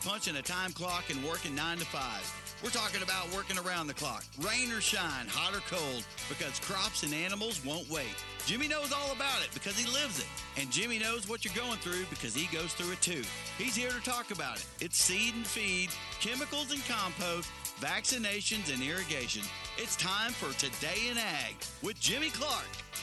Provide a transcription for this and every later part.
punching a time clock and working 9 to 5. We're talking about working around the clock, rain or shine, hot or cold, because crops and animals won't wait. Jimmy knows all about it because he lives it. And Jimmy knows what you're going through because he goes through it too. He's here to talk about it. It's seed and feed, chemicals and compost, vaccinations and irrigation. It's time for Today in Ag with Jimmy Clark.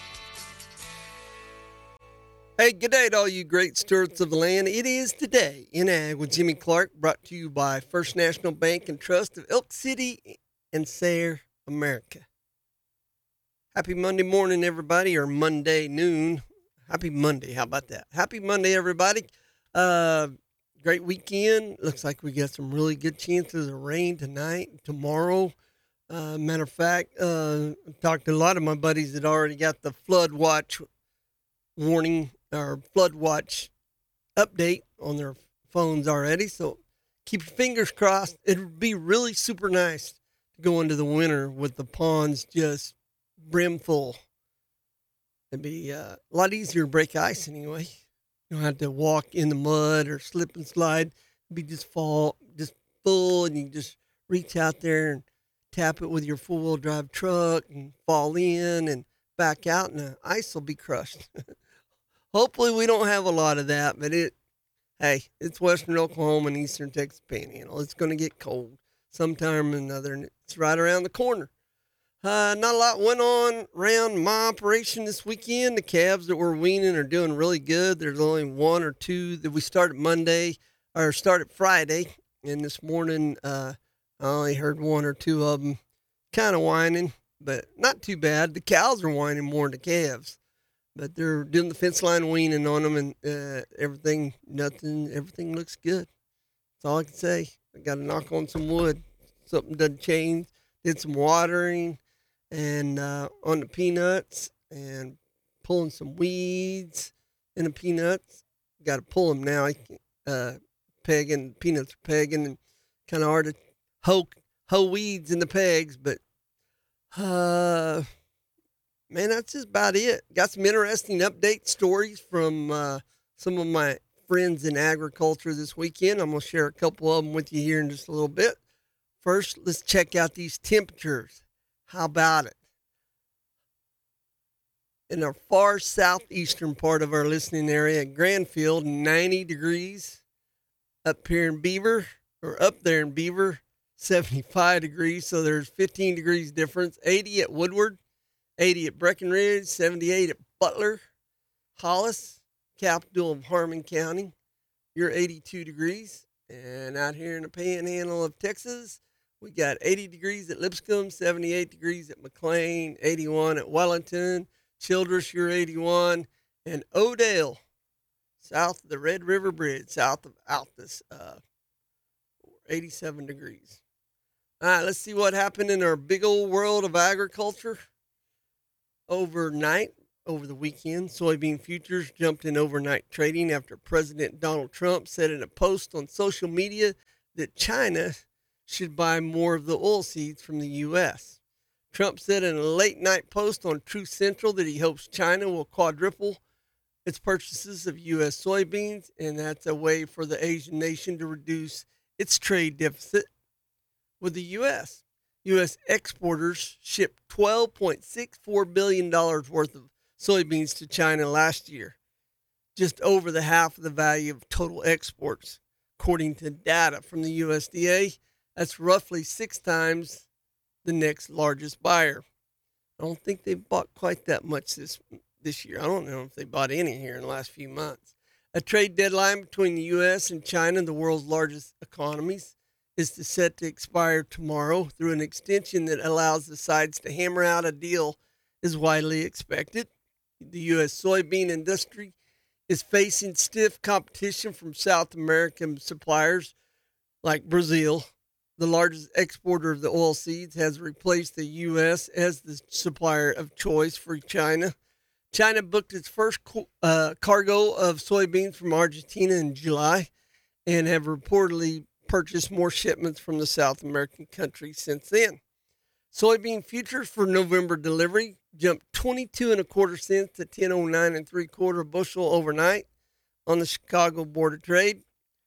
Hey, good day to all you great stewards of the land. It is Today in Ag with Jimmy Clark, brought to you by First National Bank and Trust of Elk City and Sayre, America. Happy Monday morning, everybody, or Monday noon. Happy Monday. How about that? Happy Monday, everybody. Great weekend. Looks like we got some really good chances of rain tonight and tomorrow. Matter of fact, I've talked to a lot of my buddies that already got the flood watch warning or flood watch update on their phones already. So keep your fingers crossed. It would be really super nice to go into the winter with the ponds just brim full. It'd be a lot easier to break ice anyway. You don't have to walk in the mud or slip and slide. It'd be just full, and you just reach out there and tap it with your four-wheel drive truck and fall in and back out, and the ice will be crushed. Hopefully we don't have a lot of that, but it's western Oklahoma and eastern Texas Panhandle. It's going to get cold sometime or another, and it's right around the corner. Not a lot went on around my operation this weekend. The calves that we're weaning are doing really good. There's only one or two that we started Friday, and this morning I only heard one or two of them kind of whining, but not too bad. The cows are whining more than the calves. But they're doing the fence line weaning on them, and everything looks good. That's all I can say. I got to knock on some wood. Something doesn't change. Did some watering and on the peanuts and pulling some weeds in the peanuts. Got to pull them now. Pegging, peanuts are pegging, and kind of hard to hoe weeds in the pegs, but man, that's just about it. Got some interesting update stories from some of my friends in agriculture this weekend. I'm going to share a couple of them with you here in just a little bit. First, let's check out these temperatures. How about it? In our far southeastern part of our listening area, Granfield, 90 degrees. Up there in Beaver, 75 degrees. So there's 15 degrees difference. 80 at Woodward. 80 at Breckenridge, 78 at Butler, Hollis, capital of Harmon County. You're 82 degrees. And out here in the panhandle of Texas, we got 80 degrees at Lipscomb, 78 degrees at McLean, 81 at Wellington, Childress, you're 81, and Odell, south of the Red River Bridge, south of Altus, 87 degrees. All right, let's see what happened in our big old world of agriculture. Overnight, over the weekend, soybean futures jumped in overnight trading after President Donald Trump said in a post on social media that China should buy more of the oilseeds from the U.S. Trump said in a late night post on Truth Central that he hopes China will quadruple its purchases of U.S. soybeans, and that's a way for the Asian nation to reduce its trade deficit with the U.S. U.S. exporters shipped $12.64 billion worth of soybeans to China last year, just over the half of the value of total exports. According to data from the USDA, that's roughly 6 times the next largest buyer. I don't think they bought quite that much this year. I don't know if they bought any here in the last few months. A trade deadline between the U.S. and China, the world's largest economies, is set to expire tomorrow through an extension that allows the sides to hammer out a deal is widely expected. The U.S. soybean industry is facing stiff competition from South American suppliers like Brazil. The largest exporter of the oilseeds has replaced the U.S. as the supplier of choice for China. China booked its first cargo of soybeans from Argentina in July and have reportedly purchased more shipments from the South American country since then. Soybean futures for November delivery jumped 22 and a quarter cents to 10.09 and 3/4 bushel overnight on the Chicago Board of Trade.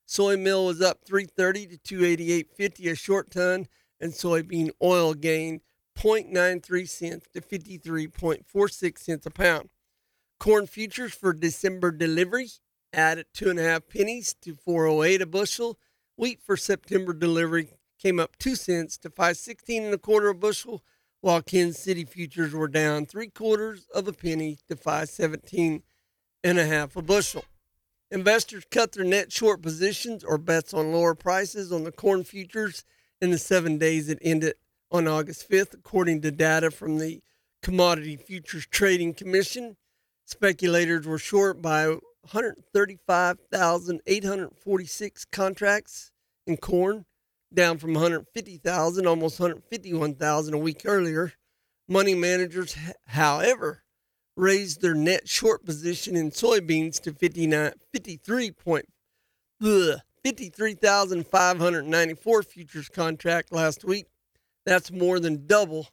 Soy meal was up 330 to 288.50 a short ton, and soybean oil gained 0.93 cents to 53.46 cents a pound. Corn futures for December delivery added 2.5 pennies to 408 a bushel. Wheat for September delivery came up 2 cents to 516 and a quarter a bushel, while Kansas City futures were down 3/4 of a penny to 517 and a half a bushel. Investors cut their net short positions or bets on lower prices on the corn futures in the 7 days that ended on August 5th, according to data from the Commodity Futures Trading Commission. Speculators were short by 135,846 contracts in corn, down from 150,000, almost 151,000 a week earlier. Money managers, however, raised their net short position in soybeans to 53,594 futures contract last week. That's more than double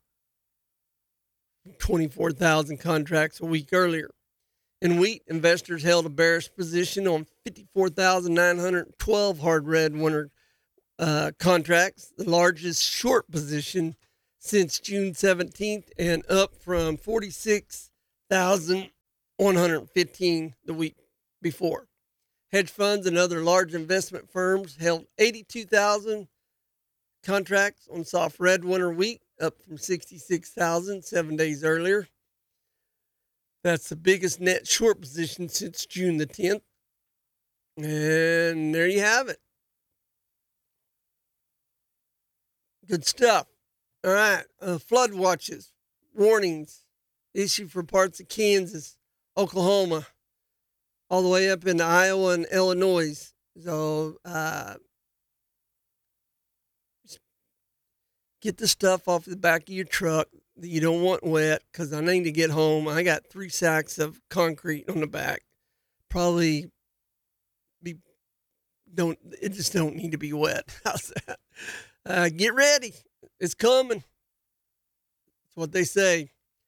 24,000 contracts a week earlier. In wheat, investors held a bearish position on 54,912 hard red winter contracts, the largest short position since June 17th, and up from 46,115 the week before. Hedge funds and other large investment firms held 82,000 contracts on soft red winter wheat, up from 66,000 7 days earlier. That's the biggest net short position since June the 10th. And there you have it. Good stuff. All right. Flood watches, warnings issued for parts of Kansas, Oklahoma, all the way up into Iowa and Illinois. So get the stuff off the back of your truck that you don't want wet, because I need to get home. I got 3 sacks of concrete on the back. Probably it just don't need to be wet. How's that? Get ready. It's coming. That's what they say.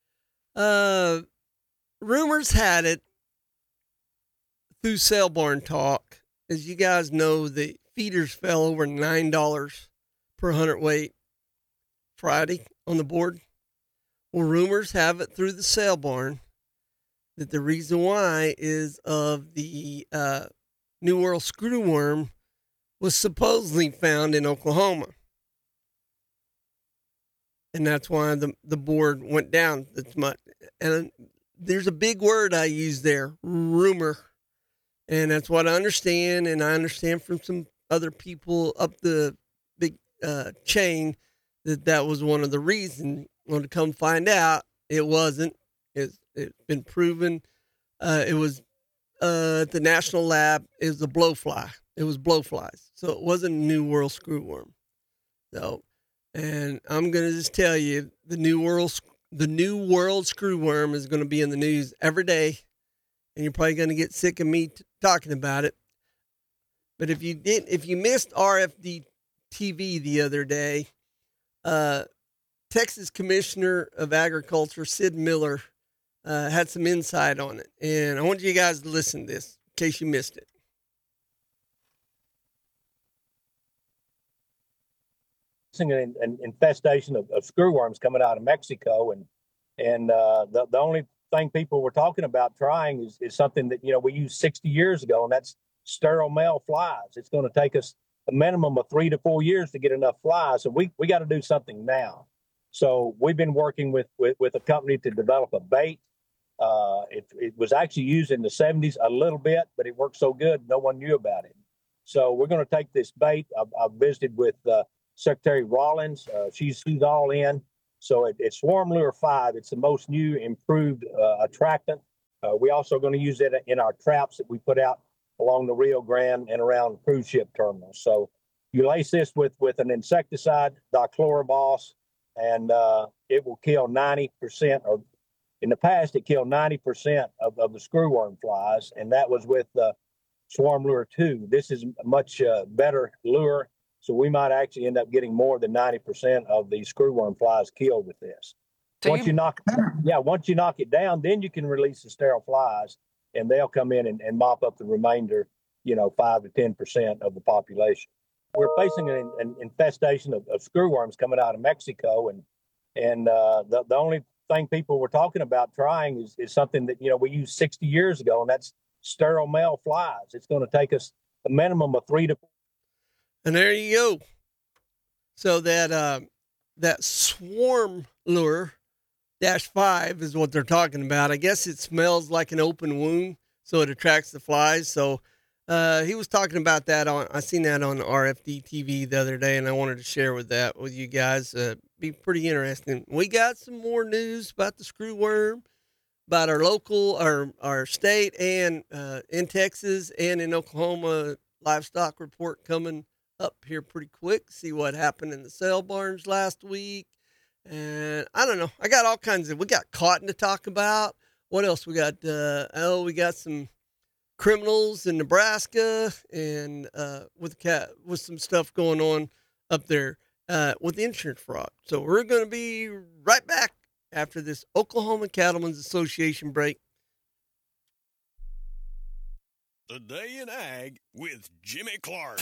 Rumors had it through sale barn talk. As you guys know, the feeders fell over $9 per hundredweight Friday on the board. Well, rumors have it through the sale barn that the reason why is of the New World screwworm was supposedly found in Oklahoma. And that's why the board went down that much. And there's a big word I use there, rumor. And that's what I understand. And I understand from some other people up the big chain that was one of the reasons. Well, to come find out, it wasn't. It's been proven. It was at the National Lab. It was a blowfly. It was blowflies. So it wasn't a New World screwworm. So, and I'm going to just tell you, the New World screwworm is going to be in the news every day. And you're probably going to get sick of me talking about it. But if you missed RFD TV the other day, Texas Commissioner of Agriculture, Sid Miller, had some insight on it. And I want you guys to listen to this in case you missed it. An infestation of screwworms coming out of Mexico. And the only thing people were talking about trying is something that, we used 60 years ago, and that's sterile male flies. It's going to take us a minimum of 3 to 4 years to get enough flies. So we got to do something now. So we've been working with a company to develop a bait. It was actually used in the 70s a little bit, but it worked so good, no one knew about it. So we're going to take this bait. I've visited with Secretary Rollins. She's all in. So it's Swarm Lure 5. It's the most new, improved attractant. We're also going to use it in our traps that we put out along the Rio Grande and around cruise ship terminals. So you lace this with an insecticide, dichloroboss, and it will kill 90%, or in the past, it killed 90% of the screwworm flies, and that was with Swarm Lure 2. This is a much better lure, so we might actually end up getting more than 90% of the screwworm flies killed with this. So once you knock it down, then you can release the sterile flies, and they'll come in and mop up the remainder. 5 to 10% of the population. We're facing an infestation of screwworms coming out of Mexico, and the only thing people were talking about trying is something that we used 60 years ago, and that's sterile male flies. It's going to take us a minimum of 3 to 4. And there you go. So that swarm lure -5 is what they're talking about. I guess it smells like an open wound, so it attracts the flies. So he was talking about that I seen that on RFD TV the other day, and I wanted to share with you guys. Be pretty interesting. We got some more news about the screwworm, about our state, and in Texas and in Oklahoma, livestock report coming up here pretty quick. See what happened in the sale barns last week. And I don't know. I got all kinds we got cotton to talk about. What else we got? We got some criminals in Nebraska, and with some stuff going on up there with insurance fraud. So we're going to be right back after this Oklahoma Cattlemen's Association break. The Day in Ag with Jimmy Clark.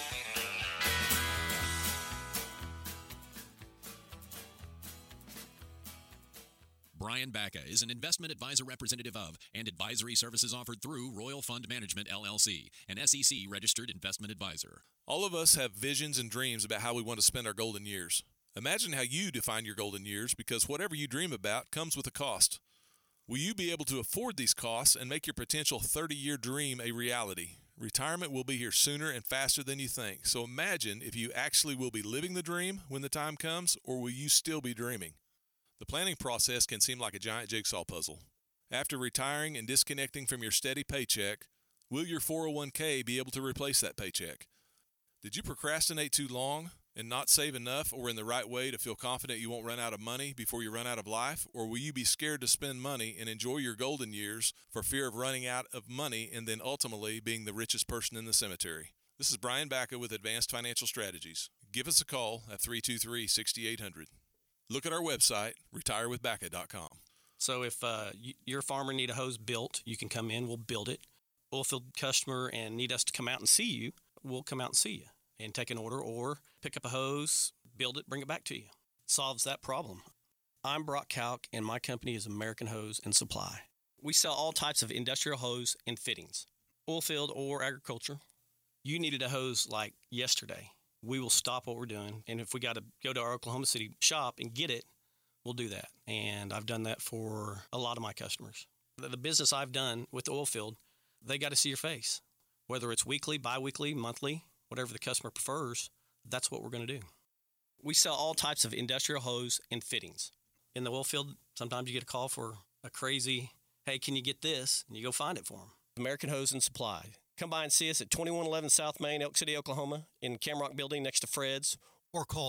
Brian Bacca is an investment advisor representative of and advisory services offered through Royal Fund Management, LLC, an SEC-registered investment advisor. All of us have visions and dreams about how we want to spend our golden years. Imagine how you define your golden years, because whatever you dream about comes with a cost. Will you be able to afford these costs and make your potential 30-year dream a reality? Retirement will be here sooner and faster than you think. So imagine if you actually will be living the dream when the time comes, or will you still be dreaming? The planning process can seem like a giant jigsaw puzzle. After retiring and disconnecting from your steady paycheck, will your 401k be able to replace that paycheck? Did you procrastinate too long and not save enough or in the right way to feel confident you won't run out of money before you run out of life? Or will you be scared to spend money and enjoy your golden years for fear of running out of money and then ultimately being the richest person in the cemetery? This is Brian Bacca with Advanced Financial Strategies. Give us a call at 323-6800. Look at our website, retirewithbacca.com. So if your farmer need a hose built, you can come in, we'll build it. Oilfield customer and need us to come out and see you, we'll come out and see you and take an order, or pick up a hose, build it, bring it back to you. Solves that problem. I'm Brock Kalk, and my company is American Hose and Supply. We sell all types of industrial hose and fittings, oilfield or agriculture. You needed a hose like yesterday. We will stop what we're doing, and if we got to go to our Oklahoma City shop and get it, we'll do that. And I've done that for a lot of my customers. The business I've done with the oil field, they got to see your face. Whether it's weekly, bi-weekly, monthly, whatever the customer prefers, that's what we're going to do. We sell all types of industrial hose and fittings. In the oil field, sometimes you get a call for a crazy, hey, can you get this? And you go find it for them. American Hose and Supply. Come by and see us at 2111 South Main, Elk City, Oklahoma, in Camrock Building next to Fred's. Or call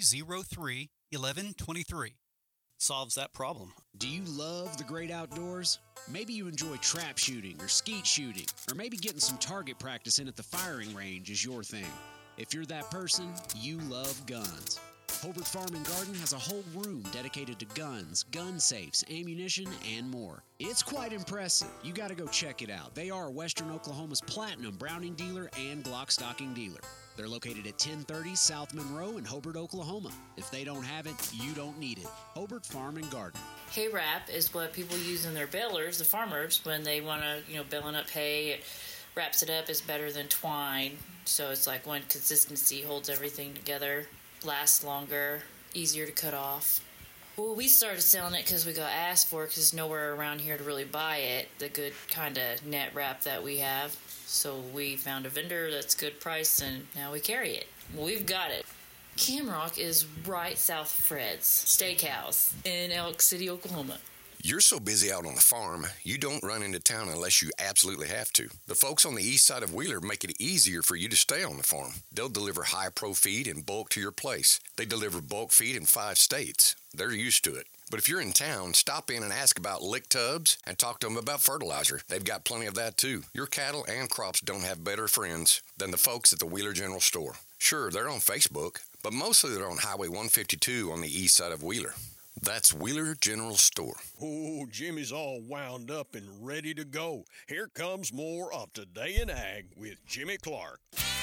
303-1123. Solves that problem. Do you love the great outdoors? Maybe you enjoy trap shooting or skeet shooting, or maybe getting some target practice in at the firing range is your thing. If you're that person, you love guns. Hobart Farm and Garden has a whole room dedicated to guns, gun safes, ammunition, and more. It's quite impressive. You got to go check it out. They are Western Oklahoma's platinum Browning dealer and Glock stocking dealer. They're located at 1030 South Monroe in Hobart, Oklahoma. If they don't have it, you don't need it. Hobart Farm and Garden. Hay wrap is what people use in their balers, the farmers, when they want to, baling up hay. It wraps it up is better than twine. So it's like one consistency holds everything together, lasts longer, easier to cut off. Well, we started selling it because we got asked for it because there's nowhere around here to really buy it, the good kind of net wrap that we have. So we found a vendor that's good price, and now we carry it. We've got it. Camrock is right south of Fred's Steakhouse in Elk City, Oklahoma. You're so busy out on the farm, you don't run into town unless you absolutely have to. The folks on the east side of Wheeler make it easier for you to stay on the farm. They'll deliver high-pro feed in bulk to your place. They deliver bulk feed in 5 states. They're used to it. But if you're in town, stop in and ask about lick tubs and talk to them about fertilizer. They've got plenty of that too. Your cattle and crops don't have better friends than the folks at the Wheeler General Store. Sure, they're on Facebook, but mostly they're on Highway 152 on the east side of Wheeler. That's Wheeler General Store. Oh, Jimmy's all wound up and ready to go. Here comes more of Today in Ag with Jimmy Clark.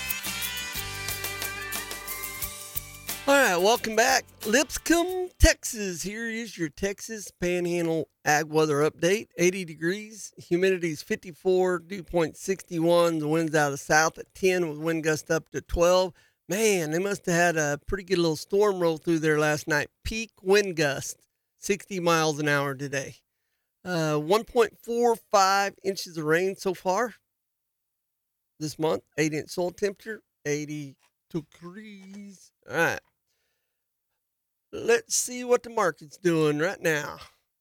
All right, welcome back. Lipscomb, Texas. Here is your Texas Panhandle Ag weather update. 80 degrees, humidity is 54, dew point 61. The wind's out of the south at 10 with wind gust up to 12. Man, they must have had a pretty good little storm roll through there last night. Peak wind gust, 60 miles an hour today. 1.45 inches of rain so far this month. 8-inch soil temperature, 80 degrees. All right. Let's see what the market's doing right now.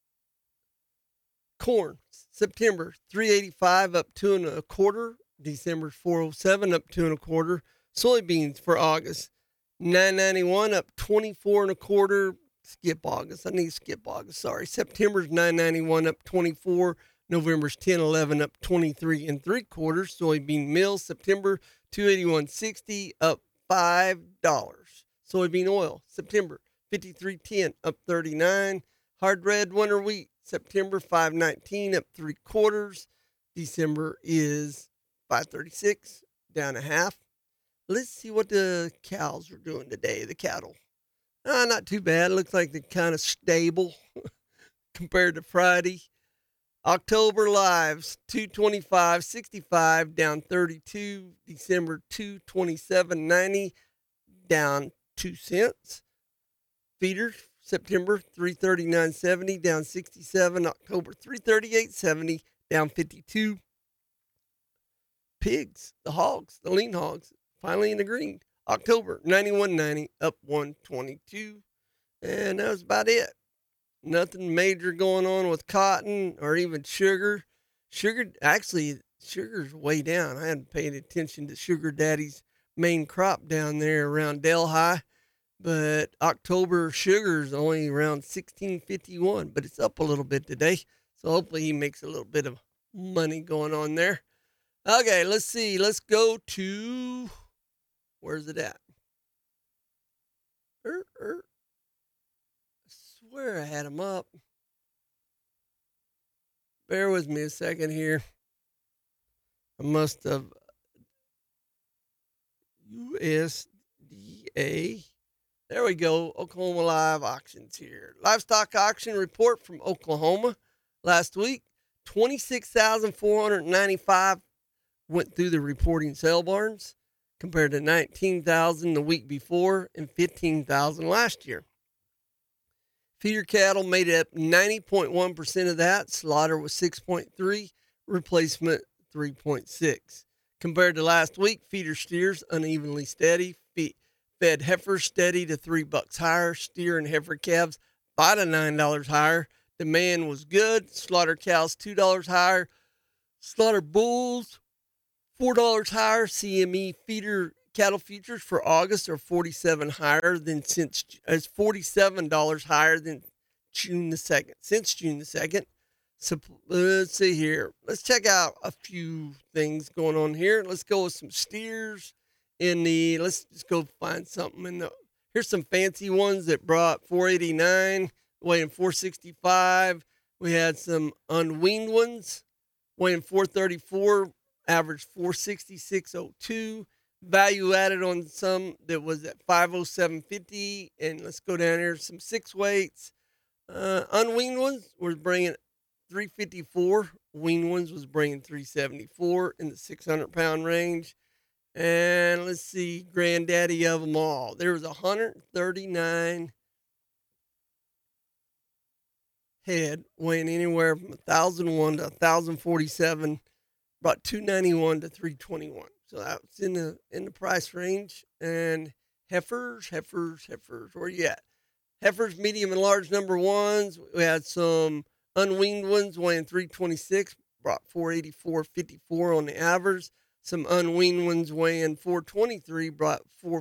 Corn, September 385 up 2 1/4. December 407 up 2 1/4. Soybeans for August 991 up 24 1/4. Skip August. I need to skip August. Sorry. September's 991 up 24. November's 1011 up 23 3/4. Soybean meal September 281.60 up $5. Soybean oil September 53.10 up 39. Hard red winter wheat September 519 up 3/4. December is 536 down a half. Let's see what the cows are doing today. The cattle, not too bad. Looks like they're kind of stable compared to Friday. October lives 225.65 down 32. December 227.90 down 2 cents. Feeders, September 339.70 down 67. October 338.70 down 52. Pigs, the hogs, the lean hogs, finally in the green. October 91.90 up 122. And that was about it. Nothing major going on with cotton or even sugar. Sugar's way down. I hadn't paid attention to Sugar Daddy's main crop down there around Delhi. But October sugar's only around 16.51, but it's up a little bit today. So hopefully he makes a little bit of money going on there. Okay, let's see. Let's go to, where's it at? I swear I had them up. Bear with me a second here. I must have USDA. There we go. Oklahoma Live Auctions here. Livestock auction report from Oklahoma last week. 26,495 went through the reporting sale barns compared to 19,000 the week before and 15,000 last year. Feeder cattle made up 90.1% of that. Slaughter was 6.3, replacement 3.6. Compared to last week, feeder steers unevenly steady. Fed heifers steady to $3 higher. Steer and heifer calves $5 to $9 higher. Demand was good. Slaughter cows $2 higher. Slaughter bulls $4 higher. CME feeder cattle futures for August are $47 higher than $47 higher than June the 2nd. Since June the 2nd. So let's see here. Let's check out a few things going on here. Let's go with some steers. Let's just go find something here's some fancy ones that brought 489, weighing 465. We had some unweaned ones weighing 434, average 466.02. Value added on some that was at 507.50. And let's go down here, some 6 weights. Unweaned ones were bringing 354. Weaned ones was bringing 374 in the 600-pound range. And let's see, granddaddy of them all. There was 139 head weighing anywhere from 1,001 to 1,047, about 291 to 321. So that's in the price range. And heifers, where you at? Heifers, medium and large number ones. We had some unweaned ones weighing 326, brought 484.54 on the average. Some unweaned ones weighing 423, brought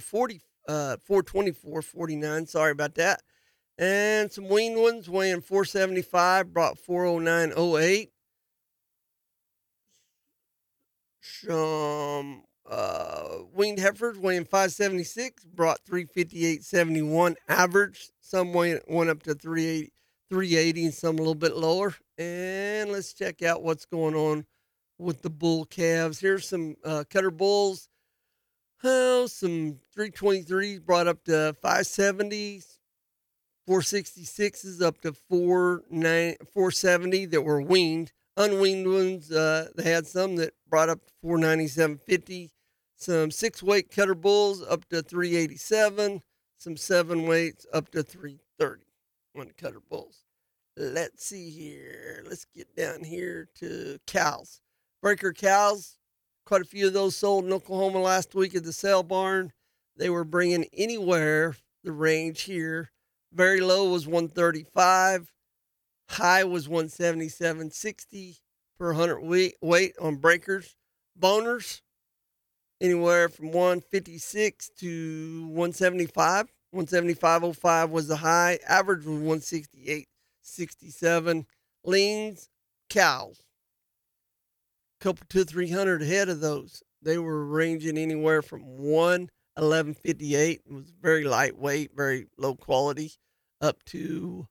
424.49. Sorry about that. And some weaned ones weighing 475, brought 409.08. Some Weaned heifers weighing 576 brought 358.71 average. Some went up to 380 and some a little bit lower. And let's check out what's going on with the bull calves. Here's some cutter bulls. Oh, some 323s brought up to 570s. 466s up to 470 that were weaned. Unweaned ones, they had some that brought up to 497.50. Some 6-weight cutter bulls up to 387. Some 7 weights up to 330 on cutter bulls. Let's see here. Let's get down here to cows. Breaker cows, quite a few of those sold in Oklahoma last week at the sale barn. They were bringing anywhere, the range here. Very low was 135. High was 177.60 per 100 weight on breakers. Boners, anywhere from 156 to 175. 175.05 was the high. Average was 168.67. Leans, cows, couple 200-300 ahead of those. They were ranging anywhere from 111.58. It was very lightweight, very low quality, up to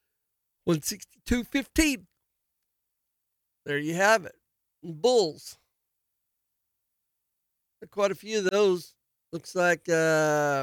162.15. There you have it. Bulls. Quite a few of those. Looks like a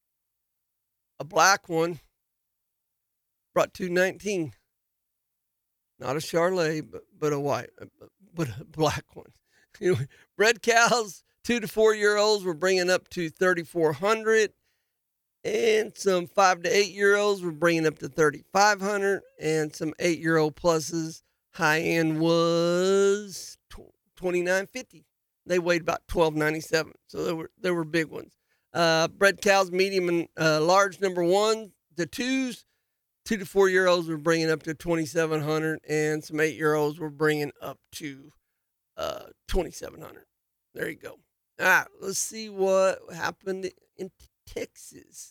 black one brought 219. Not a Charolais, but a white, but a black one. Anyway, bred cows, 2 to 4 year olds, were bringing up to 3,400. And some 5 to 8 year olds were bringing up to 3,500, and some 8-year-old pluses. High end was 2,950. They weighed about 1297, so they were big ones. Bred cows, medium and large, number 1. The 2s, 2 to 4 year olds were bringing up to 2,700, and some 8-year-olds were bringing up to 2,700. There you go. All right, let's see what happened in Texas.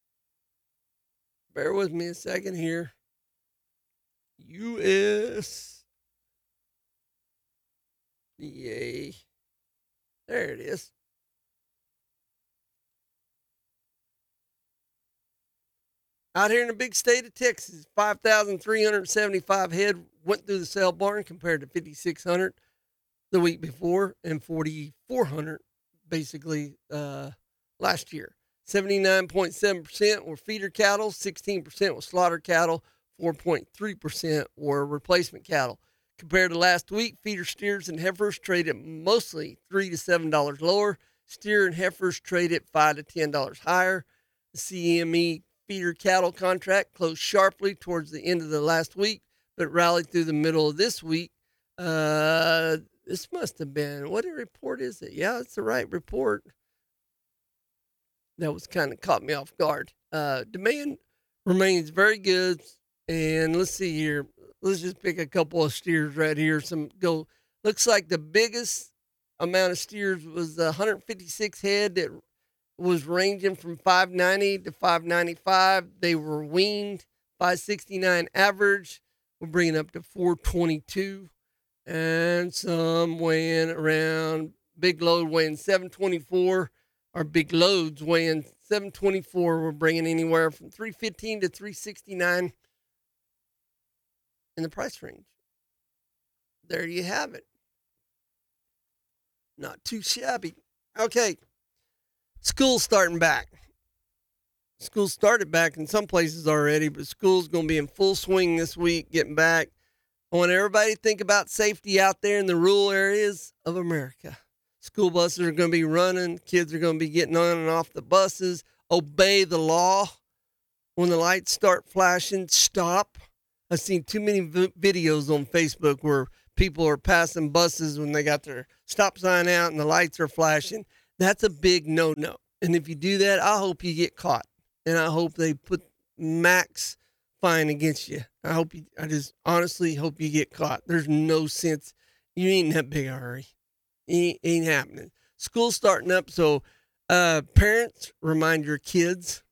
Bear with me a second here. USDA. There it is. Out here in the big state of Texas, 5,375 head went through the sale barn compared to 5,600 the week before and 4,400 basically last year. 79.7% were feeder cattle, 16% were slaughter cattle, 4.3% were replacement cattle. Compared to last week, feeder steers and heifers traded mostly $3 to $7 lower. Steer and heifers traded $5 to $10 higher. The CME feeder cattle contract closed sharply towards the end of the last week, but rallied through the middle of this week. This must have been, what report is it? Yeah, it's the right report. That was kind of caught me off guard. Demand remains very good. And let's see here. Let's just pick a couple of steers right here. Looks like the biggest amount of steers was 156 head that was ranging from 590 to 595. They were weaned, 569 average. We're bringing up to 422. And some weighing around, big load weighing 724. Our big loads weighing 724. We're bringing anywhere from 315 to 369 in the price range. There you have it. Not too shabby. Okay. School's starting back. School started back in some places already, but school's going to be in full swing this week, getting back. I want everybody to think about safety out there in the rural areas of America. School buses are going to be running. Kids are going to be getting on and off the buses. Obey the law. When the lights start flashing, stop. I've seen too many videos on Facebook where people are passing buses when they got their stop sign out and the lights are flashing. That's a big no-no. And if you do that, I hope you get caught. And I hope they put max fine against you. I just honestly hope you get caught. There's no sense. You ain't in that big a hurry. Ain't happening. School's starting up, so parents, remind your kids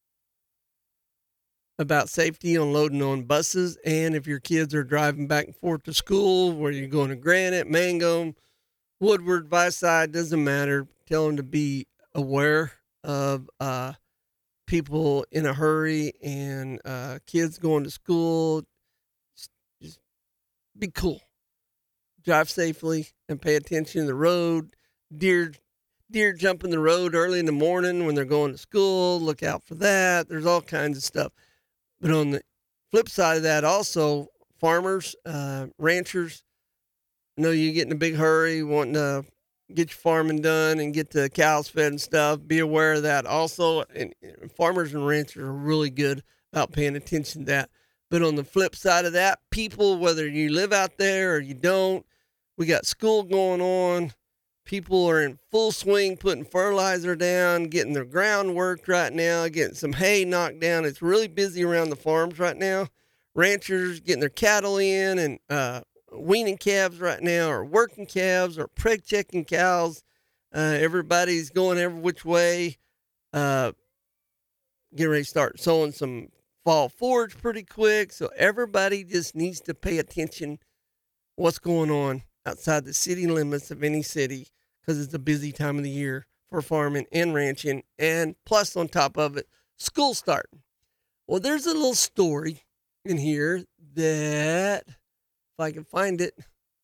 about safety on loading on buses. And if your kids are driving back and forth to school, where you're going to Granite, Mangum, Woodward, Viside, doesn't matter. Tell them to be aware of people in a hurry and kids going to school. Just be cool. Drive safely and pay attention to the road. Deer jumping the road early in the morning when they're going to school. Look out for that. There's all kinds of stuff. But on the flip side of that, also farmers, ranchers, I know you get in a big hurry wanting to get your farming done and get the cows fed and stuff. Be aware of that also. And farmers and ranchers are really good about paying attention to that. But on the flip side of that, people, whether you live out there or you don't, we got school going on. People are in full swing, putting fertilizer down, getting their ground worked right now, getting some hay knocked down. It's really busy around the farms right now. Ranchers getting their cattle in and weaning calves right now, or working calves, or preg checking cows. Everybody's going every which way. Getting ready to start sowing some fall forage pretty quick. So everybody just needs to pay attention what's going on outside the city limits of any city, because it's a busy time of the year for farming and ranching. And plus, on top of it, school starting. Well, there's a little story in here that, if I can find it,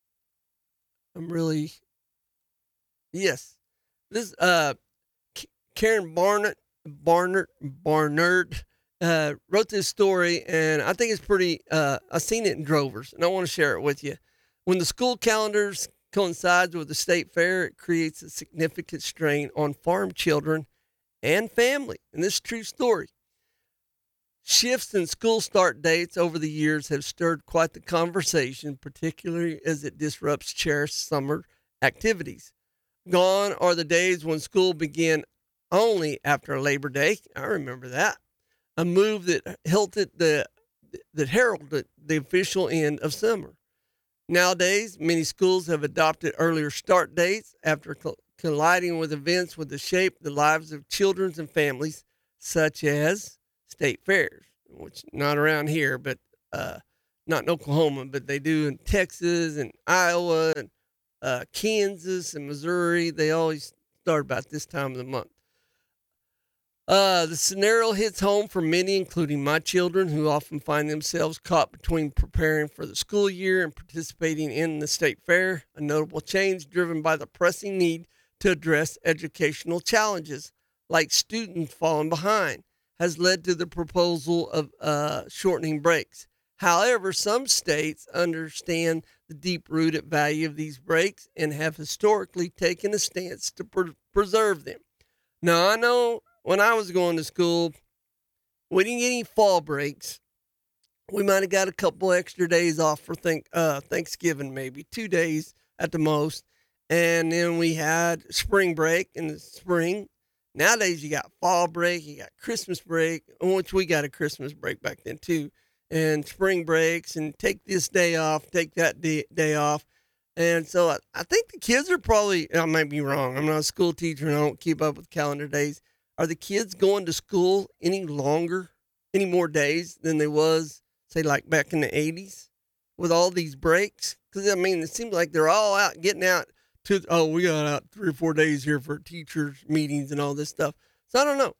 this Karen Barnard wrote this story, and I think it's pretty, I've seen it in drovers, and I want to share it with you. When the school calendars coincides with the state fair, it creates a significant strain on farm children and family. And this is a true story. Shifts in school start dates over the years have stirred quite the conversation, particularly as it disrupts cherished summer activities. Gone are the days when school began only after Labor Day. I remember that. A move that heralded the official end of summer. Nowadays, many schools have adopted earlier start dates after colliding with events that shape the lives of children and families, such as state fairs, which not around here, but not in Oklahoma, but they do in Texas and Iowa and Kansas and Missouri. They always start about this time of the month. The scenario hits home for many, including my children, who often find themselves caught between preparing for the school year and participating in the state fair. A notable change driven by the pressing need to address educational challenges, like students falling behind, has led to the proposal of shortening breaks. However, some states understand the deep-rooted value of these breaks and have historically taken a stance to preserve them. Now, I know when I was going to school, we didn't get any fall breaks. We might have got a couple extra days off for Thanksgiving, maybe 2 days at the most. And then we had spring break in the spring. Nowadays, you got fall break, you got Christmas break, which we got a Christmas break back then too, and spring breaks, and take this day off, take that day off. And so I think the kids are probably, I might be wrong, I'm not a school teacher and I don't keep up with calendar days. Are the kids going to school any more days than they was, say, like back in the 80s with all these breaks? Because, I mean, it seems like they're all out getting out we got out 3 or 4 days here for teachers' meetings and all this stuff. So I don't know.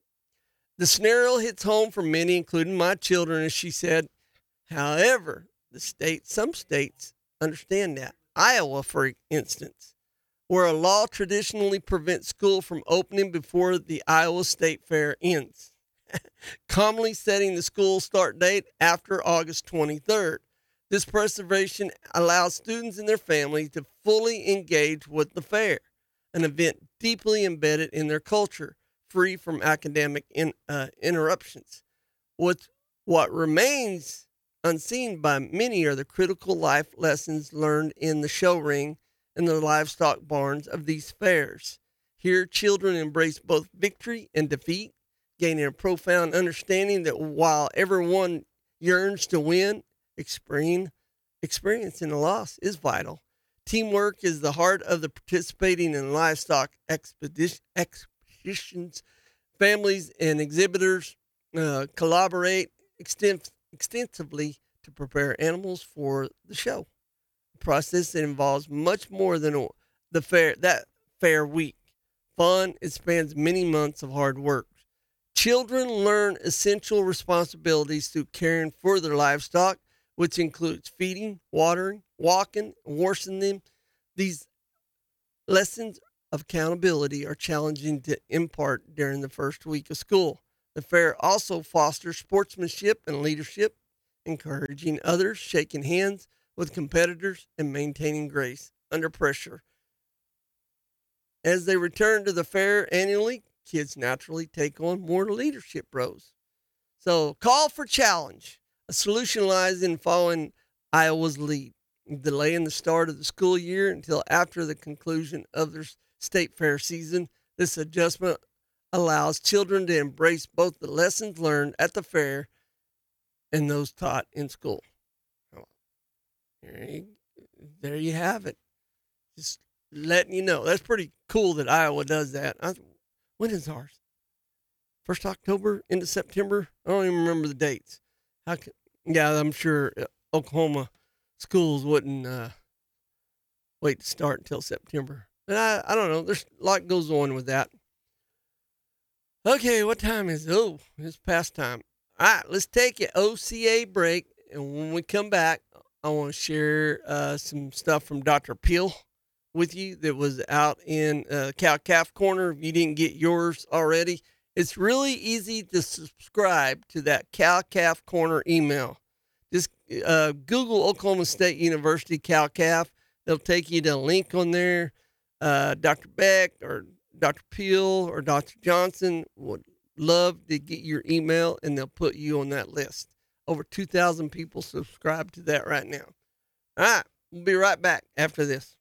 The scenario hits home for many, including my children, as she said. However, some states understand that. Iowa, for instance, where a law traditionally prevents school from opening before the Iowa State Fair ends, commonly setting the school start date after August 23rd. This preservation allows students and their families to fully engage with the fair, an event deeply embedded in their culture, free from academic interruptions. What remains unseen by many are the critical life lessons learned in the show ring and the livestock barns of these fairs. Here, children embrace both victory and defeat, gaining a profound understanding that while everyone yearns to win, experiencing a loss is vital. Teamwork is the heart of the participating in livestock expeditions. Families and exhibitors collaborate extensively to prepare animals for the show. Process that involves much more than that fair week. Fun, it spans many months of hard work. Children learn essential responsibilities through caring for their livestock, which includes feeding, watering, walking, and washing them. These lessons of accountability are challenging to impart during the first week of school. The fair also fosters sportsmanship and leadership, encouraging others, shaking hands with competitors, and maintaining grace under pressure. As they return to the fair annually, kids naturally take on more leadership roles. So, call for challenge. A solution lies in following Iowa's lead, delaying the start of the school year until after the conclusion of their state fair season. This adjustment allows children to embrace both the lessons learned at the fair and those taught in school. There you have it. Just letting you know. That's pretty cool that Iowa does that. When is ours? 1st October into September? I don't even remember the dates. I'm sure Oklahoma schools wouldn't wait to start until September. But I don't know. There's a lot goes on with that. Okay, what time is it? Oh, it's past time. All right, let's take an OCA break. And when we come back, I want to share some stuff from Dr. Peel with you that was out in Cow-Calf Corner. If you didn't get yours already, it's really easy to subscribe to that Cow-Calf Corner email. Just Google Oklahoma State University Cow-Calf. They'll take you to a link on there. Dr. Beck or Dr. Peel or Dr. Johnson would love to get your email, and they'll put you on that list. Over 2,000 people subscribe to that right now. All right, we'll be right back after this.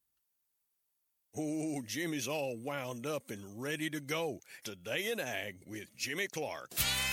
Oh, Jimmy's all wound up and ready to go. Today in Ag with Jimmy Clark.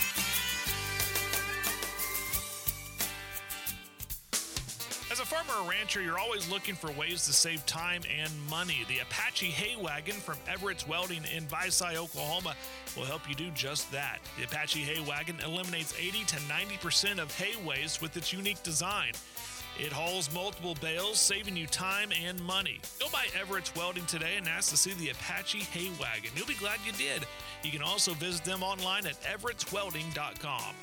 As a farmer or rancher, you're always looking for ways to save time and money. The Apache Hay Wagon from Everett's Welding in Visay, Oklahoma will help you do just that. The Apache Hay Wagon eliminates 80 to 90% of hay waste with its unique design. It hauls multiple bales, saving you time and money. Go by Everett's Welding today and ask to see the Apache Hay Wagon. You'll be glad you did. You can also visit them online at everettswelding.com.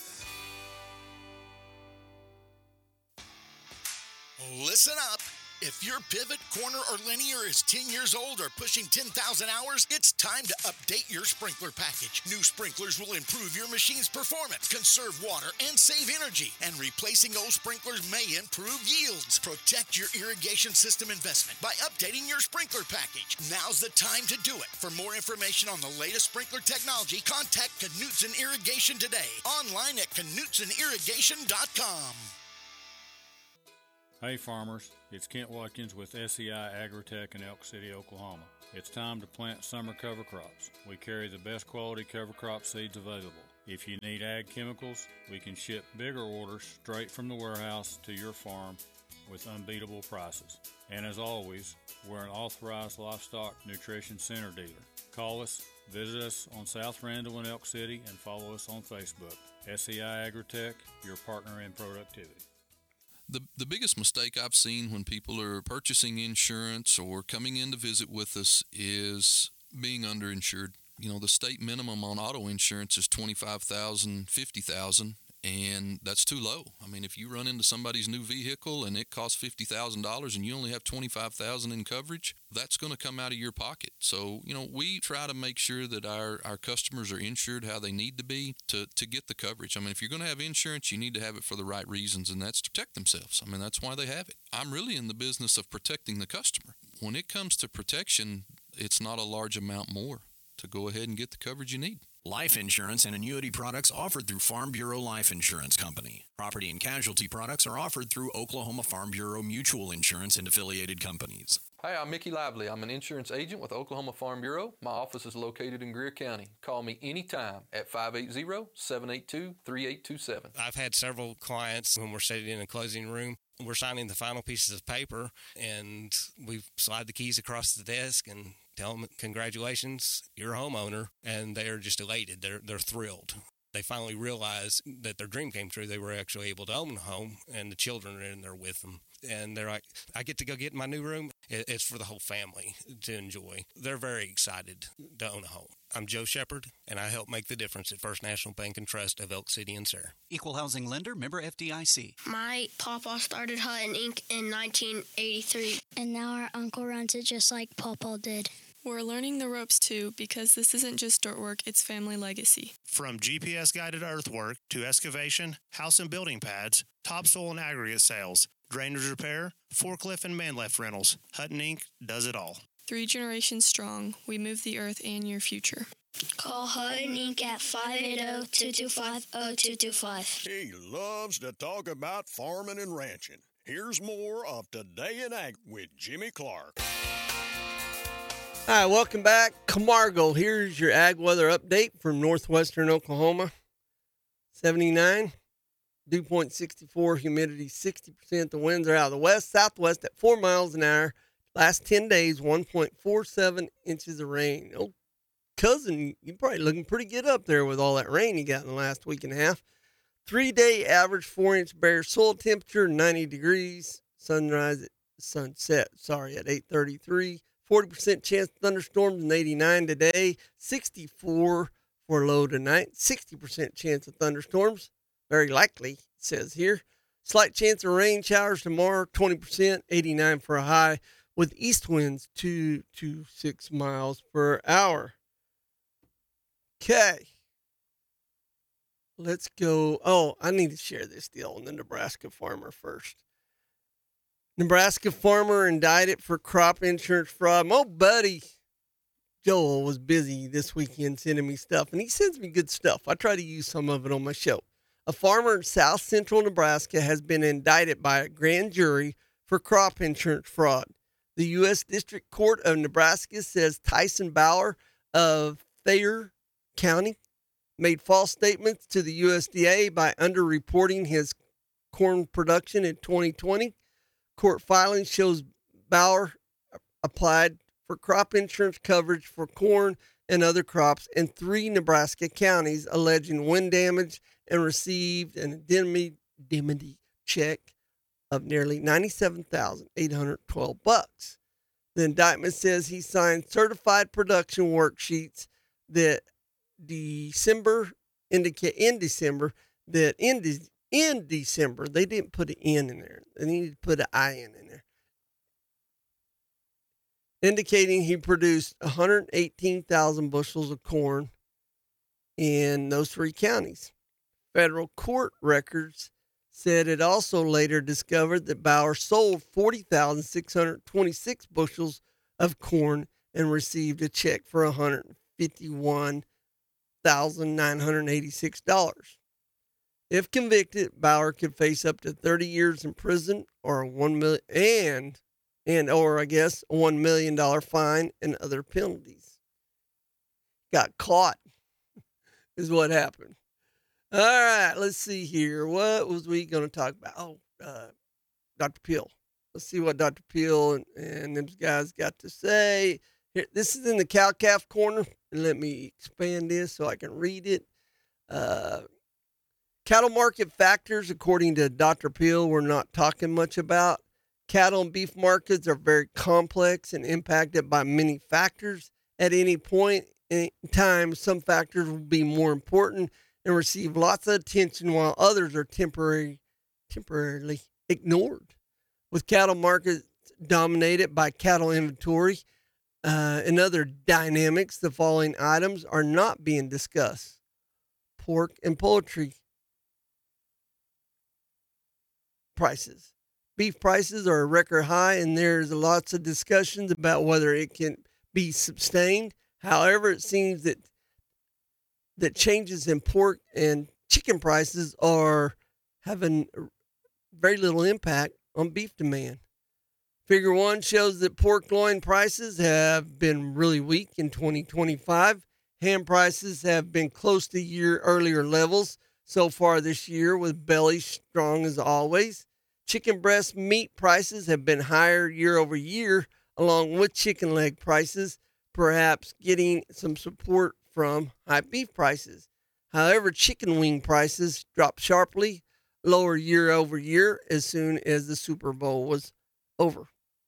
Listen up. If your pivot, corner, or linear is 10 years old or pushing 10,000 hours, it's time to update your sprinkler package. New sprinklers will improve your machine's performance, conserve water, and save energy. And replacing old sprinklers may improve yields. Protect your irrigation system investment by updating your sprinkler package. Now's the time to do it. For more information on the latest sprinkler technology, contact Knutson Irrigation today. Online at KnutSonIrrigation.com. Hey farmers, it's Kent Watkins with SEI Agritech in Elk City, Oklahoma. It's time to plant summer cover crops. We carry the best quality cover crop seeds available. If you need ag chemicals, we can ship bigger orders straight from the warehouse to your farm with unbeatable prices. And as always, we're an authorized livestock nutrition center dealer. Call us, visit us on South Randall in Elk City, and follow us on Facebook. SEI Agritech, your partner in productivity. The biggest mistake I've seen when people are purchasing insurance or coming in to visit with us is being underinsured. You know, the state minimum on auto insurance is $25,000, $50,000, and that's too low. I mean, if you run into somebody's new vehicle and it costs $50,000 and you only have $25,000 in coverage, that's going to come out of your pocket. So, you know, we try to make sure that our customers are insured how they need to be to get the coverage. I mean, if you're going to have insurance, you need to have it for the right reasons, and that's to protect themselves. I mean, that's why they have it. I'm really in the business of protecting the customer. When it comes to protection, it's not a large amount more to go ahead and get the coverage you need. Life insurance and annuity products offered through Farm Bureau Life Insurance Company. Property and casualty products are offered through Oklahoma Farm Bureau Mutual Insurance and affiliated companies. Hi, I'm Mickey Lively. I'm an insurance agent with Oklahoma Farm Bureau. My office is located in Greer County. Call me anytime at 580-782-3827. I've had several clients when we're sitting in a closing room. We're signing the final pieces of paper, and we slide the keys across the desk and tell them, congratulations, you're a homeowner, and they're just elated. They're thrilled. They finally realized that their dream came true. They were actually able to own a home, and the children are in there with them. And they're like, I get to go get in my new room. It's for the whole family to enjoy. They're very excited to own a home. I'm Joe Shepard, and I help make the difference at First National Bank and Trust of Elk City and Sayre. Equal housing lender, member FDIC. My papa started Hutton Inc. in 1983. And now our uncle runs it just like Papa did. We're learning the ropes too, because this isn't just dirt work, it's family legacy. From GPS-guided earthwork to excavation, house and building pads, topsoil and aggregate sales, drainage repair, forklift and man lift rentals, Hutton Inc. does it all. 3 generations strong, we move the earth and your future. Call Hutton Inc. at 580-225-0225. He loves to talk about farming and ranching. Here's more of Today in Ag with Jimmy Clark. All right, welcome back. Camargo, here's your ag weather update from northwestern Oklahoma. 79, dew point 64, humidity 60%. The winds are out of the west, southwest at 4 miles an hour. Last 10 days, 1.47 inches of rain. Oh, cousin, you're probably looking pretty good up there with all that rain you got in the last week and a half. 3-day average 4-inch bare soil temperature, 90 degrees. Sunset, at 8:33. 40% chance of thunderstorms and 89 today. 64 for low tonight. 60% chance of thunderstorms. Very likely, it says here. Slight chance of rain showers tomorrow. 20%. 89 for a high. With east winds 2 to 6 miles per hour. Okay. Let's go. Oh, I need to share this deal on the Nebraska farmer first. Nebraska farmer indicted for crop insurance fraud. My old buddy Joel was busy this weekend sending me stuff, and he sends me good stuff. I try to use some of it on my show. A farmer in south central Nebraska has been indicted by a grand jury for crop insurance fraud. The U.S. District Court of Nebraska says Tyson Bauer of Thayer County made false statements to the USDA by underreporting his corn production in 2020. Court filing shows Bauer applied for crop insurance coverage for corn and other crops in 3 Nebraska counties, alleging wind damage, and received an indemnity check of nearly $97,812. The indictment says he signed certified production worksheets that in December they didn't put an N in there. They needed to put an IN in there. Indicating he produced 118,000 bushels of corn in those 3 counties. Federal court records said it also later discovered that Bauer sold 40,626 bushels of corn and received a check for $151,986. If convicted, Bauer could face up to 30 years in prison or $1 million fine and other penalties. Got caught is what happened. All right, let's see here. What was we going to talk about? Oh, Dr. Peel. Let's see what Dr. Peel and them guys got to say. Here, this is in the cow-calf corner. And let me expand this so I can read it. Cattle market factors, according to Dr. Peel, we're not talking much about. Cattle and beef markets are very complex and impacted by many factors. At any point in time, some factors will be more important and receive lots of attention, while others are temporarily ignored. With cattle markets dominated by cattle inventory and other dynamics, the following items are not being discussed. Pork and poultry prices. Beef prices are a record high, and there's lots of discussions about whether it can be sustained. However, it seems that changes in pork and chicken prices are having very little impact on beef demand. Figure 1 shows that pork loin prices have been really weak in 2025. Ham prices have been close to year earlier levels so far this year, with belly strong as always. Chicken breast meat prices have been higher year over year, along with chicken leg prices, perhaps getting some support from high beef prices. However, chicken wing prices dropped sharply lower year over year as soon as the Super Bowl was over.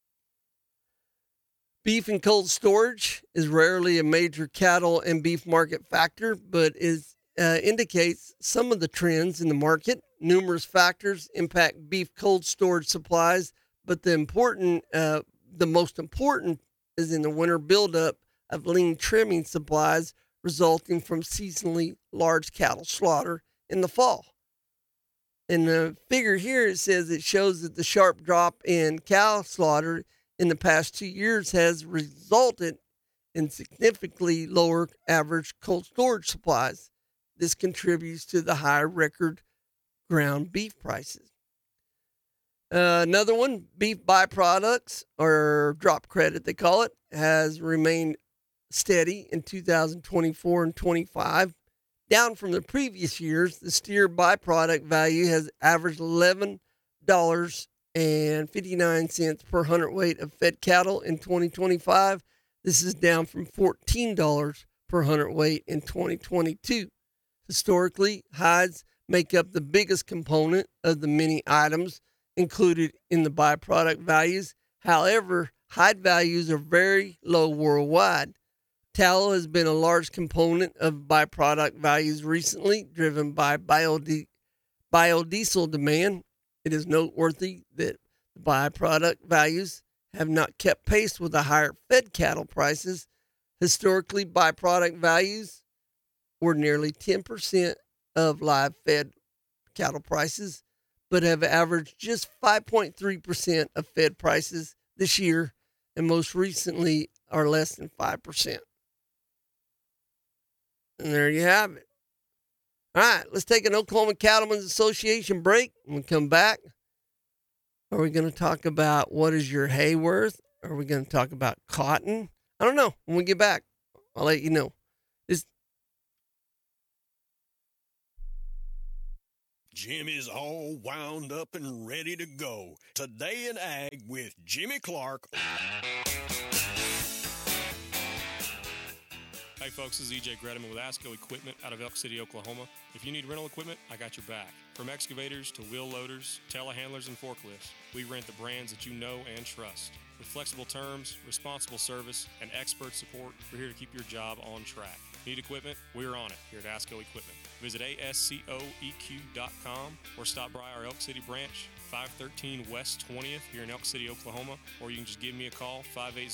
Beef and cold storage is rarely a major cattle and beef market factor, but indicates some of the trends in the market. Numerous factors impact beef cold storage supplies, but the most important is in the winter buildup of lean trimming supplies resulting from seasonally large cattle slaughter in the fall. In the figure here, it shows that the sharp drop in cow slaughter in the past 2 years has resulted in significantly lower average cold storage supplies. This contributes to the high record ground beef prices. Another one, beef byproducts, or drop credit they call it, has remained steady in 2024 and 25. Down from the previous years, the steer byproduct value has averaged $11.59 per hundredweight of fed cattle in 2025. This is down from $14 per hundredweight in 2022. Historically, hides make up the biggest component of the many items included in the byproduct values. However, hide values are very low worldwide. Tallow has been a large component of byproduct values recently, driven by biodiesel demand. It is noteworthy that the byproduct values have not kept pace with the higher fed cattle prices. Historically, byproduct values were nearly 10% of live fed cattle prices, but have averaged just 5.3% of fed prices this year, and most recently are less than 5%. And there you have it. All right, let's take an Oklahoma Cattlemen's Association break. When we come back, are we going to talk about what is your hay worth? Are we going to talk about cotton? I don't know. When we get back, I'll let you know. Jim is all wound up and ready to go. Today in Ag with Jimmy Clark. Hey folks, this is EJ Gredeman with ASCO Equipment out of Elk City, Oklahoma. If you need rental equipment, I got your back. From excavators to wheel loaders, telehandlers, and forklifts, we rent the brands that you know and trust. With flexible terms, responsible service, and expert support, we're here to keep your job on track. Need equipment? We're on it here at ASCO Equipment. Visit ASCOEQ.com or stop by our Elk City branch, 513 West 20th here in Elk City, Oklahoma, or you can just give me a call,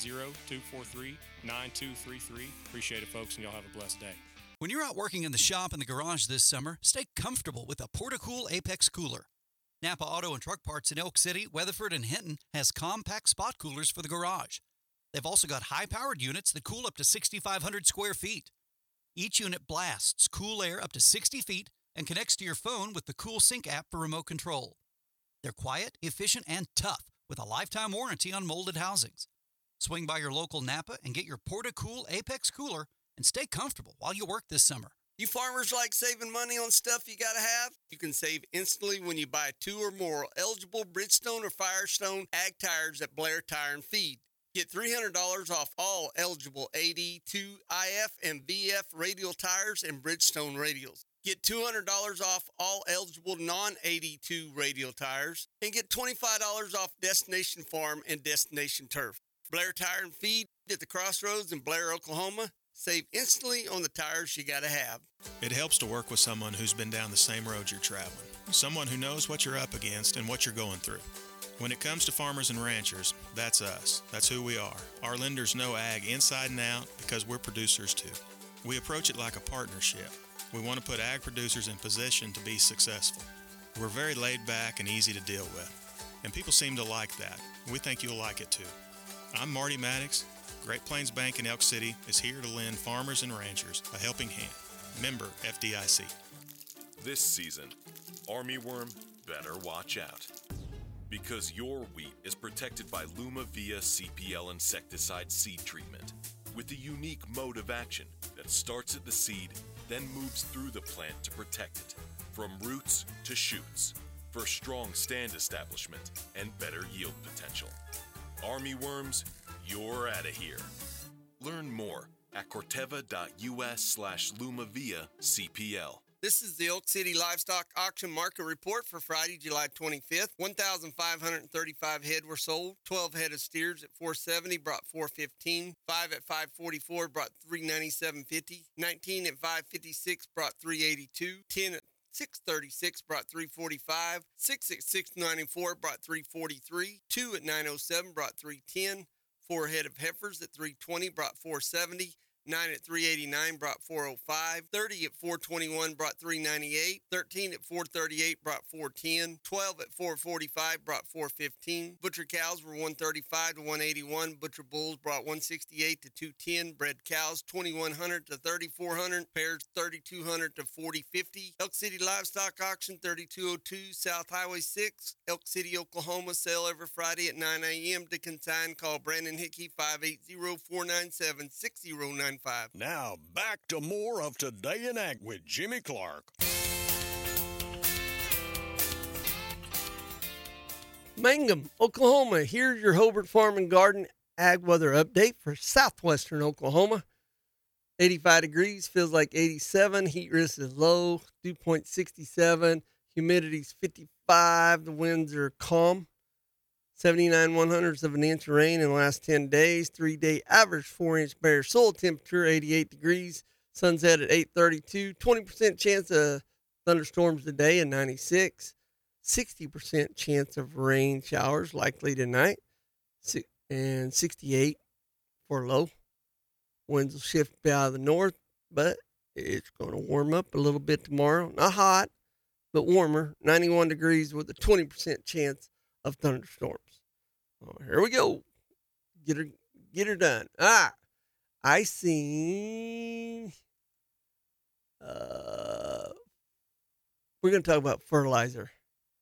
580-243-9233. Appreciate it, folks, and y'all have a blessed day. When you're out working in the shop and the garage this summer, stay comfortable with a Portacool Apex cooler. Napa Auto and Truck Parts in Elk City, Weatherford, and Hinton has compact spot coolers for the garage. They've also got high-powered units that cool up to 6,500 square feet. Each unit blasts cool air up to 60 feet and connects to your phone with the CoolSync app for remote control. They're quiet, efficient, and tough with a lifetime warranty on molded housings. Swing by your local Napa and get your Portacool Apex cooler and stay comfortable while you work this summer. You farmers like saving money on stuff you gotta have? You can save instantly when you buy 2 or more eligible Bridgestone or Firestone ag tires at Blair Tire and Feed. Get $300 off all eligible AD2, IF, and VF radial tires and Bridgestone radials. Get $200 off all eligible non-AD2 radial tires, and get $25 off Destination Farm and Destination Turf. Blair Tire and Feed at the Crossroads in Blair, Oklahoma. Save instantly on the tires you gotta have. It helps to work with someone who's been down the same road you're traveling. Someone who knows what you're up against and what you're going through. When it comes to farmers and ranchers, that's us. That's who we are. Our lenders know ag inside and out because we're producers too. We approach it like a partnership. We want to put ag producers in position to be successful. We're very laid back and easy to deal with. And people seem to like that. We think you'll like it too. I'm Marty Maddox. Great Plains Bank in Elk City is here to lend farmers and ranchers a helping hand. Member FDIC. This season, armyworm better watch out. Because your wheat is protected by LumaVia CPL insecticide seed treatment with a unique mode of action that starts at the seed, then moves through the plant to protect it, from roots to shoots, for strong stand establishment and better yield potential. Army worms, you're out of here. Learn more at corteva.us/LumaVia CPL. This is the Elk City Livestock Auction Market Report for Friday, July 25th. 1,535 head were sold. 12 head of steers at $470 brought $415. 5 at $544 brought $397.50. 19 at $556 brought $382. 10 at $636 brought $345. 6 at $694 brought $343. 2 at $907 brought $310. 4 head of heifers at $320 brought $470. 9 at $389 brought $405. 30 at $421 brought $398. 13 at $438 brought $410. 12 at $445 brought $415. Butcher cows were $135 to $181. Butcher bulls brought $168 to $210. Bred cows $2,100 to $3,400. Pairs $3,200 to $4,050. Elk City Livestock Auction 3202 South Highway 6, Elk City, Oklahoma. Sale every Friday at 9 a.m. To consign, call Brandon Hickey 580-497-6095. Now back to more of Today in Ag with Jimmy Clark. Mangum, Oklahoma. Here's your Hobart Farm and Garden Ag weather update for southwestern Oklahoma. 85 degrees, feels like 87. Heat risk is low, dew point 67. Humidity's 55. The winds are calm. 79 100ths of an inch of rain in the last 10 days. 3-day average 4-inch bare soil temperature, 88 degrees. Sunset at 8:32. 20% chance of thunderstorms today at 96. 60% chance of rain showers likely tonight. And 68 for low. Winds will shift out of the north, but it's going to warm up a little bit tomorrow. Not hot, but warmer. 91 degrees with a 20% chance of thunderstorms. Oh, here we go. Get her done. I seen. We're going to talk about fertilizer.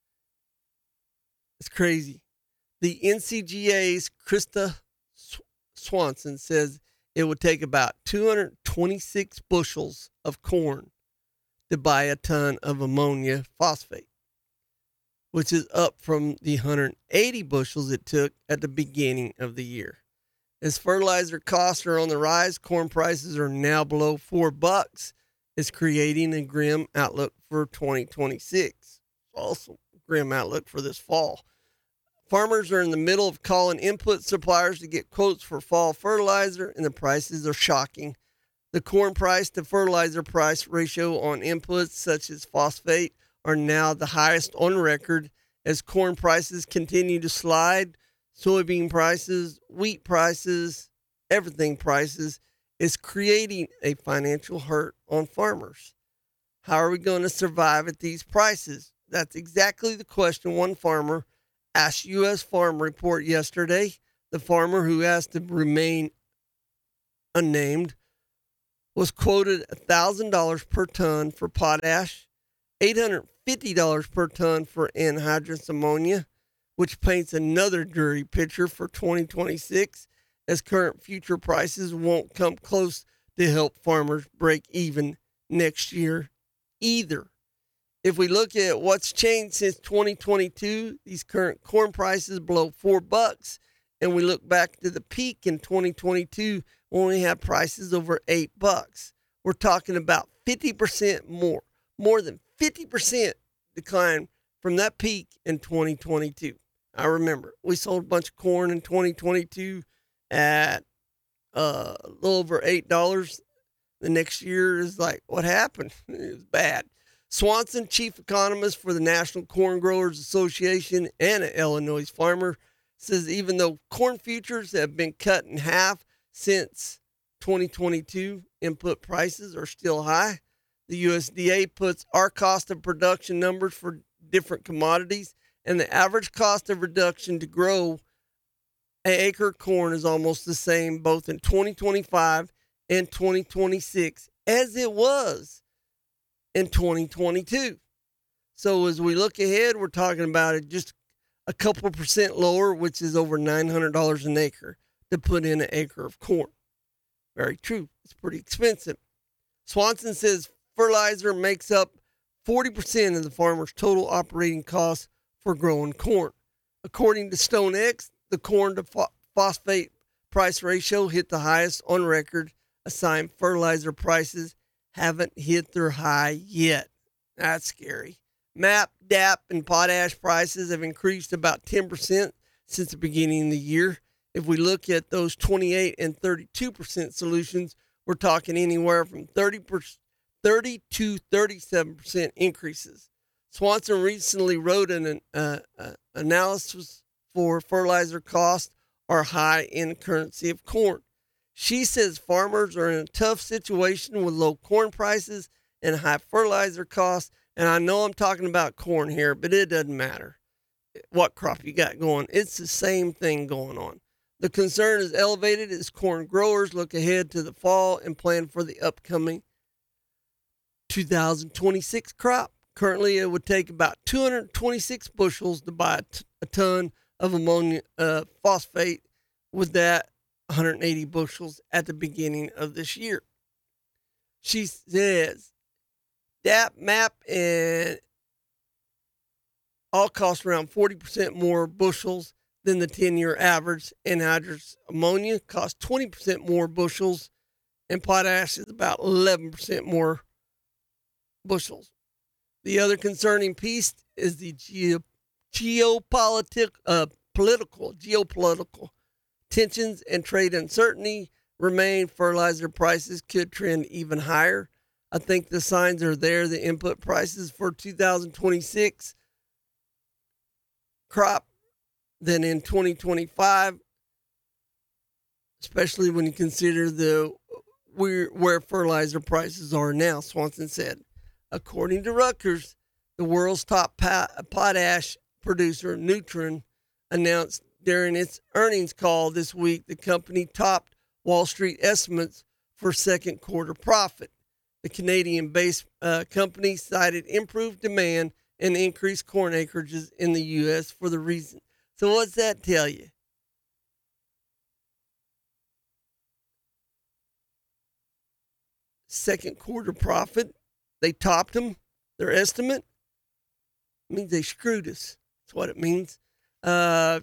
It's crazy. The NCGA's Krista Swanson says it would take about 226 bushels of corn to buy a ton of ammonia phosphate, which is up from the 180 bushels it took at the beginning of the year. As fertilizer costs are on the rise, corn prices are now below $4. It's creating a grim outlook for 2026. Also, grim outlook for this fall. Farmers are in the middle of calling input suppliers to get quotes for fall fertilizer, and the prices are shocking. The corn price to fertilizer price ratio on inputs such as phosphate are now the highest on record as corn prices continue to slide. Soybean prices, wheat prices, everything prices is creating a financial hurt on farmers. How are we going to survive at these prices? That's exactly the question one farmer asked U.S. Farm Report yesterday. The farmer, who asked to remain unnamed, was quoted $1,000 per ton for potash, $850 per ton for anhydrous ammonia, which paints another dreary picture for 2026, as current future prices won't come close to help farmers break even next year either. If we look at what's changed since 2022, these current corn prices below $4, and we look back to the peak in 2022 when we had prices over $8, we're talking about 50% more than 50% decline from that peak in 2022. I remember we sold a bunch of corn in 2022 at a little over $8. The next year is like, what happened? It was bad. Swanson, chief economist for the National Corn Growers Association and an Illinois farmer, says even though corn futures have been cut in half since 2022, input prices are still high. The USDA puts our cost of production numbers for different commodities, and the average cost of reduction to grow an acre of corn is almost the same both in 2025 and 2026 as it was in 2022. So as we look ahead, we're talking about it just a couple percent lower, which is over $900 an acre to put in an acre of corn. Very true. It's pretty expensive. Swanson says fertilizer makes up 40% of the farmer's total operating costs for growing corn. According to StoneX, the corn to phosphate price ratio hit the highest on record a sign fertilizer prices haven't hit their high yet. That's scary. MAP, DAP, and potash prices have increased about 10% since the beginning of the year. If we look at those 28 and 32% solutions, we're talking anywhere from 30 to 37% increases. Swanson recently wrote an analysis for fertilizer costs are high in currency of corn. She says farmers are in a tough situation with low corn prices and high fertilizer costs. And I know I'm talking about corn here, but it doesn't matter what crop you got going. It's the same thing going on. The concern is elevated as corn growers look ahead to the fall and plan for the upcoming 2026 crop. Currently, it would take about 226 bushels to buy a ton of ammonia phosphate, with that 180 bushels at the beginning of this year. She says DAP, MAP, and all cost around 40% more bushels than the 10-year average. Anhydrous ammonia costs 20% more bushels, and potash is about 11% more bushels. The other concerning piece is the geopolitical tensions and trade uncertainty remain. Fertilizer prices could trend even higher. I think the signs are there. The input prices for 2026 crop than in 2025, especially when you consider where fertilizer prices are now, Swanson said. According to Rutgers, the world's top potash producer, Nutrien, announced during its earnings call this week the company topped Wall Street estimates for second quarter profit. The Canadian-based company cited improved demand and increased corn acreages in the U.S. for the reason. So what's that tell you? Second quarter profit, they topped them, their estimate. It means they screwed us. That's what it means. The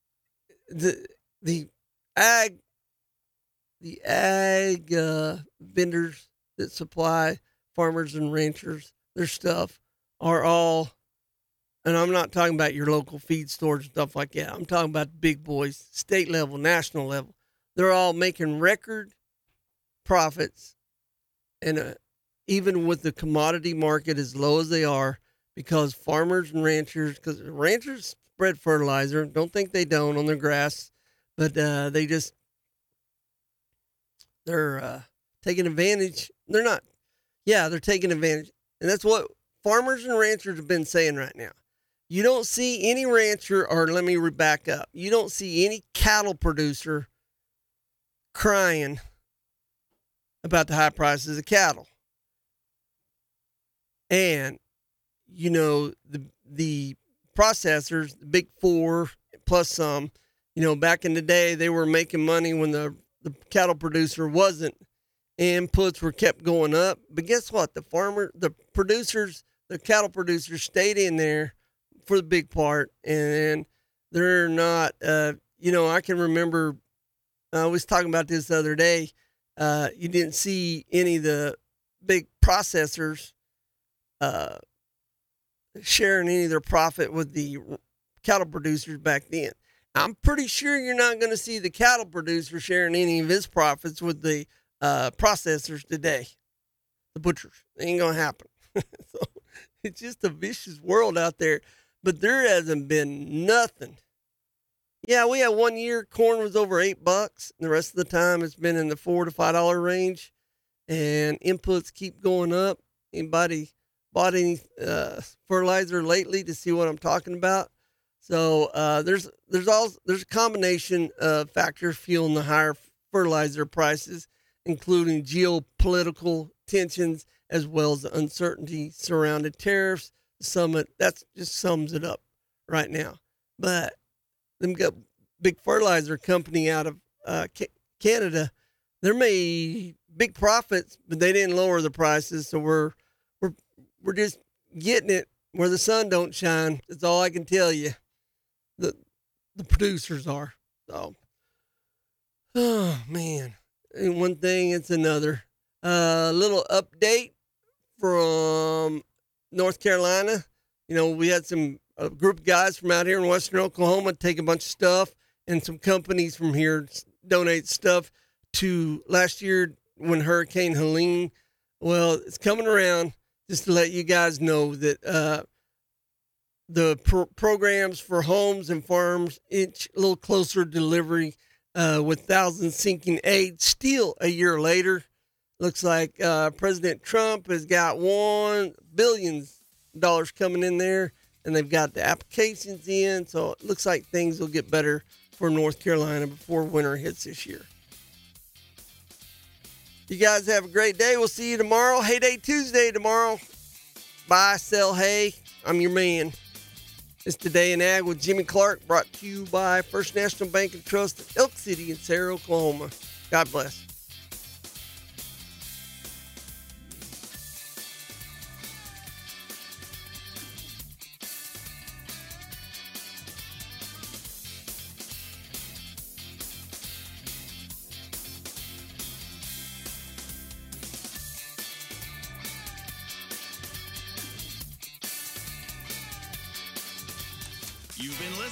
ag vendors that supply farmers and ranchers their stuff are all, and I'm not talking about your local feed stores and stuff like that. I'm talking about the big boys, state level, national level. They're all making record profits, and even with the commodity market as low as they are, because farmers and ranchers, because ranchers spread fertilizer, don't think they don't on their grass, but they're taking advantage. They're taking advantage. And that's what farmers and ranchers have been saying right now. You don't see any rancher, or let me back up. You don't see any cattle producer crying about the high prices of cattle. And, you know, the processors, the big four plus some, you know, back in the day, they were making money when the cattle producer wasn't. Inputs were kept going up. But guess what? The cattle producers stayed in there for the big part. And they're not, I can remember, I was talking about this the other day. You didn't see any of the big processors sharing any of their profit with the cattle producers back then. I'm pretty sure you're not going to see the cattle producer sharing any of his profits with the processors today, the butchers. It ain't going to happen. So it's just a vicious world out there, but there hasn't been nothing. Yeah, we had 1 year corn was over $8. The rest of the time it's been in the $4 to $5 range, and inputs keep going up. Anybody bought any fertilizer lately to see what I'm talking about? So there's a combination of factors fueling the higher fertilizer prices, including geopolitical tensions as well as the uncertainty surrounding tariffs. That just sums it up right now. But them got big fertilizer company out of Canada. They made big profits, but they didn't lower the prices. So we're just getting it where the sun don't shine. That's all I can tell you. The producers are. So, oh man, And one thing, it's another. Little update from North Carolina. You know, we had a group of guys from out here in Western Oklahoma take a bunch of stuff, and some companies from here donate stuff to last year when Hurricane Helene. Well, it's coming around. Just to let you guys know that the programs for homes and farms inch a little closer delivery with thousands sinking aid still a year later. Looks like President Trump has got billions of dollars coming in there, and they've got the applications in. So it looks like things will get better for North Carolina before winter hits this year. You guys have a great day. We'll see you tomorrow. Hay Day Tuesday tomorrow. Buy, sell hay. I'm your man. It's Today in Ag with Jimmy Clark, brought to you by First National Bank and Trust in Elk City and Sarah, Oklahoma. God bless. You've been listening